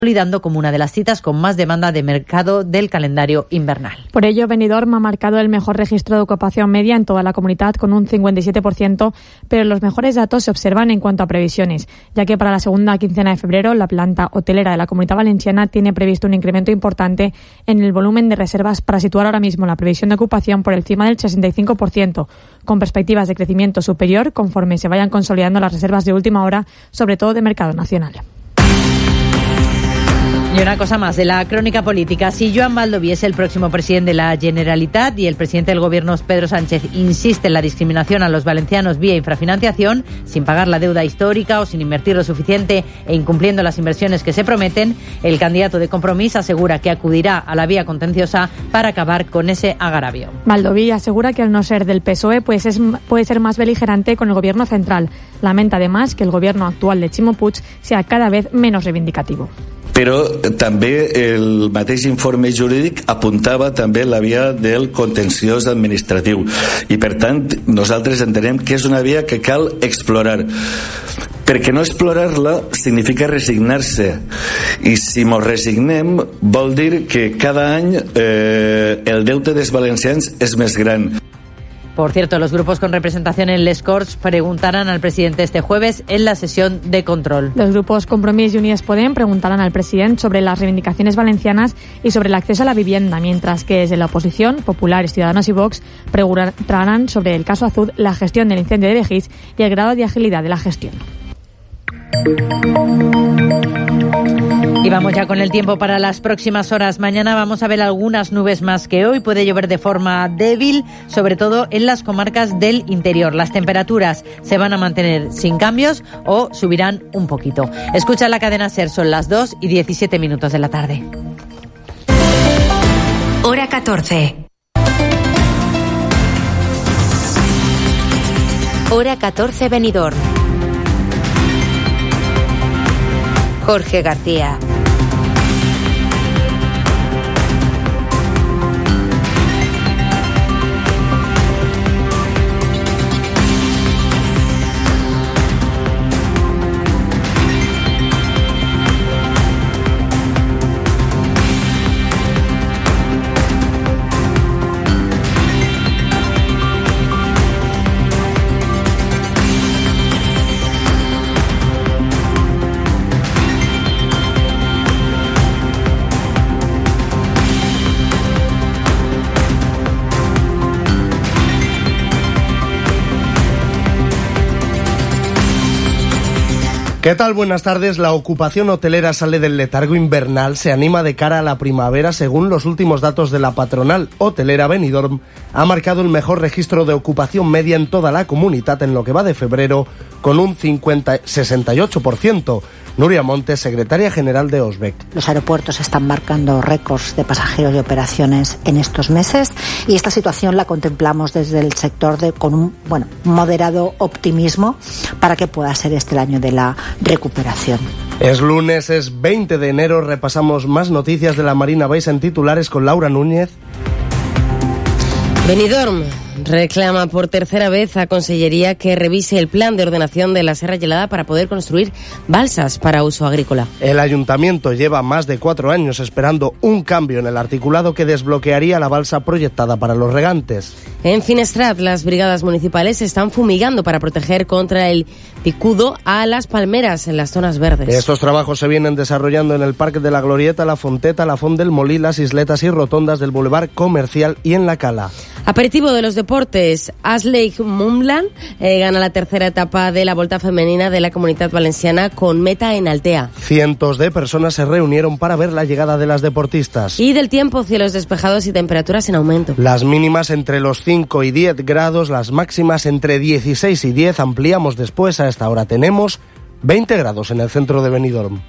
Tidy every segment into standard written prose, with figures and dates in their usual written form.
consolidando como una de las citas con más demanda de mercado del calendario invernal. Por ello, Benidorm ha marcado el mejor registro de ocupación media en toda la comunidad con un 57%, pero los mejores datos se observan en cuanto a previsiones, ya que para la segunda quincena de febrero la planta hotelera de la Comunidad Valenciana tiene previsto un incremento importante en el volumen de reservas para situar ahora mismo la previsión de ocupación por encima del 65%, con perspectivas de crecimiento superior conforme se vayan consolidando las reservas de última hora, sobre todo de mercado nacional. Y una cosa más de la crónica política. Si Joan Baldoví es el próximo presidente de la Generalitat y el presidente del gobierno Pedro Sánchez insiste en la discriminación a los valencianos vía infrafinanciación, sin pagar la deuda histórica o sin invertir lo suficiente e incumpliendo las inversiones que se prometen, el candidato de Compromís asegura que acudirá a la vía contenciosa para acabar con ese agravio. Baldoví asegura que al no ser del PSOE puede ser más beligerante con el gobierno central. Lamenta además que el gobierno actual de Ximo Puig sea cada vez menos reivindicativo. Però també el mateix informe jurídic apuntava també la via del contenciós administratiu i per tant nosaltres entenem que és una via que cal explorar, perquè no explorar-la significa resignar-se, i si mos resignem vol dir que cada any el deute dels valencians és més gran. Por cierto, los grupos con representación en Les Corts preguntarán al presidente este jueves en la sesión de control. Los grupos Compromís y Unidas Podem preguntarán al presidente sobre las reivindicaciones valencianas y sobre el acceso a la vivienda, mientras que desde la oposición, Populares, Ciudadanos y Vox preguntarán sobre el caso Azud, la gestión del incendio de Begís y el grado de agilidad de la gestión. Y vamos ya con el tiempo para las próximas horas. Mañana vamos a ver algunas nubes más que hoy. Puede llover de forma débil, sobre todo en las comarcas del interior. Las temperaturas se van a mantener sin cambios o subirán un poquito. Escucha la cadena SER, son las 2:17 de la tarde. Hora 14. Hora 14 Benidorm. Jorge García. ¿Qué tal? Buenas tardes. La ocupación hotelera sale del letargo invernal, se anima de cara a la primavera. Según los últimos datos de la patronal hotelera, Benidorm ha marcado el mejor registro de ocupación media en toda la comunidad en lo que va de febrero, con un 68%. Nuria Montes, secretaria general de Osbec. Los aeropuertos están marcando récords de pasajeros y operaciones en estos meses y esta situación la contemplamos desde el sector con un moderado optimismo para que pueda ser este el año de la recuperación. Es lunes, es 20 de enero, repasamos más noticias de la Marina Base en titulares con Laura Núñez. Benidorm reclama por tercera vez a Consellería que revise el plan de ordenación de la Serra Gelada para poder construir balsas para uso agrícola. El ayuntamiento lleva más de 4 años esperando un cambio en el articulado que desbloquearía la balsa proyectada para los regantes. En Finestrat, las brigadas municipales están fumigando para proteger contra el picudo a las palmeras en las zonas verdes. Estos trabajos se vienen desarrollando en el Parque de la Glorieta, la Fonteta, la Font del Molí, las isletas y rotondas del Boulevard Comercial y en la Cala. Aperitivo de los deportes. Ashley Mumlan gana la tercera etapa de la Volta Femenina de la Comunidad Valenciana con meta en Altea. Cientos de personas se reunieron para ver la llegada de las deportistas. Y del tiempo, cielos despejados y temperaturas en aumento. Las mínimas entre los 5 y 10 grados, las máximas entre 16 y 10. Ampliamos después, a esta hora tenemos 20 grados en el centro de Benidorm.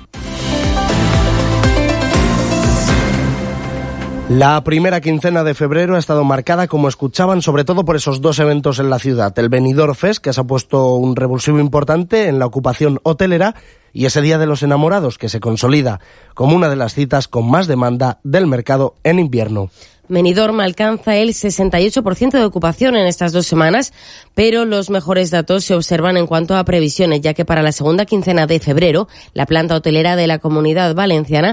La primera quincena de febrero ha estado marcada, como escuchaban, sobre todo por esos dos eventos en la ciudad. El Benidorm Fest, que se ha puesto un revulsivo importante en la ocupación hotelera, y ese Día de los Enamorados, que se consolida como una de las citas con más demanda del mercado en invierno. Benidorm alcanza el 68% de ocupación en estas 2 semanas, pero los mejores datos se observan en cuanto a previsiones, ya que para la segunda quincena de febrero, la planta hotelera de la Comunidad Valenciana